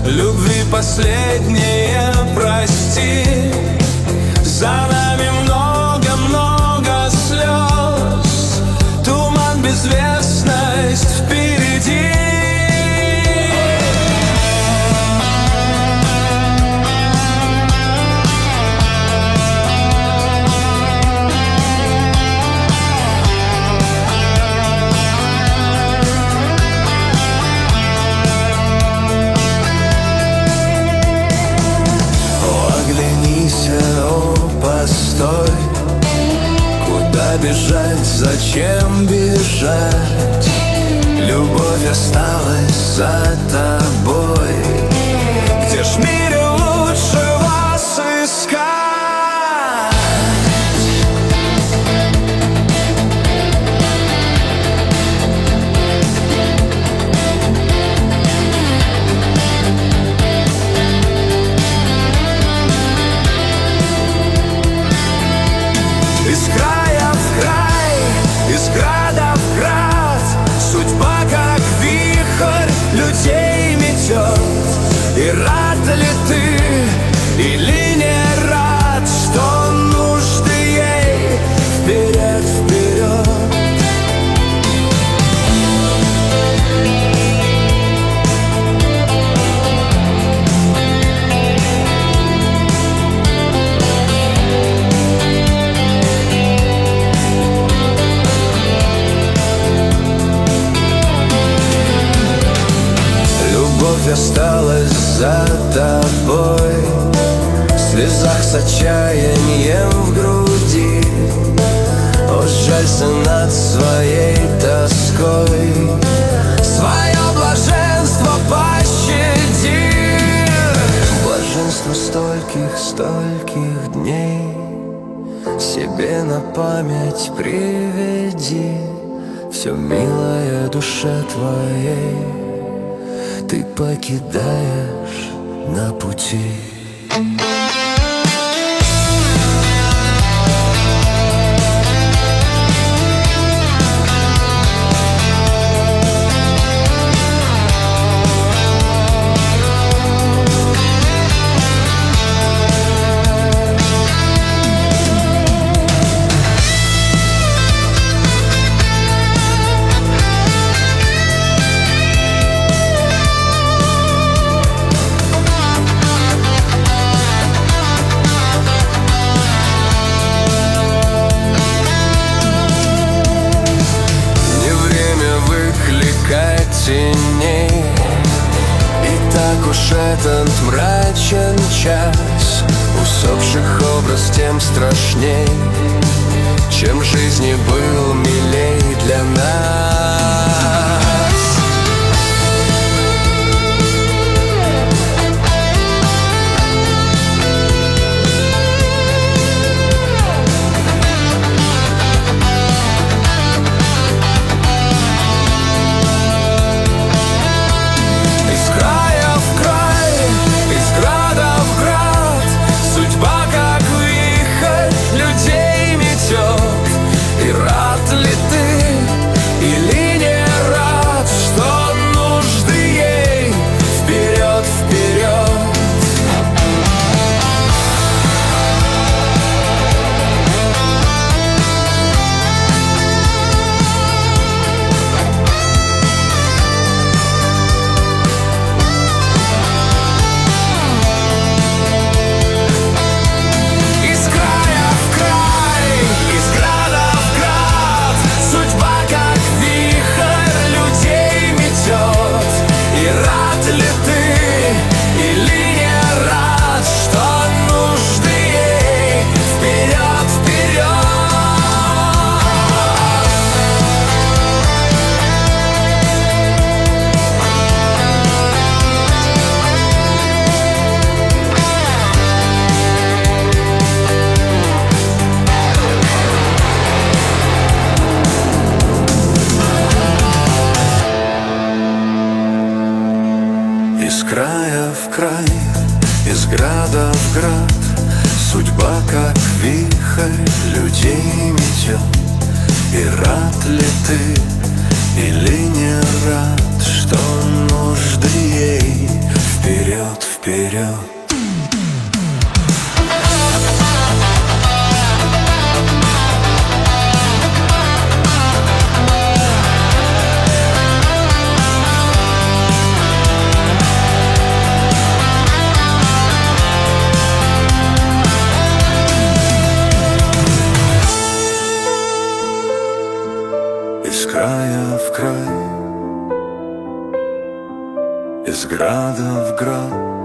любви последнее прости. За нами много-много слез, туман, безвестность впереди. Постой, куда бежать, зачем бежать? Любовь осталась за тобой. Где ж в мире лучше вас искать? Из края в край, из града в град, судьба как вихрь людей метет. И рад ли ты или не рад, что нужды ей вперед, вперед? Любовь осталась за тобой, в слезах с отчаянием в груди. О, жалься над своей тоской, свое блаженство пощади. Блаженство стольких, стольких дней себе на память приведи. Все милое душе твоей ты покидаешь на пути. Теней. И так уж этот мрачен час, усопших образ тем страшней, чем жизни был милей для нас. Из края в край, из града в град, судьба как вихрь людей метет. И рад ли ты или не рад, что нужды ей вперед? вперед. Из края в край, из града в град,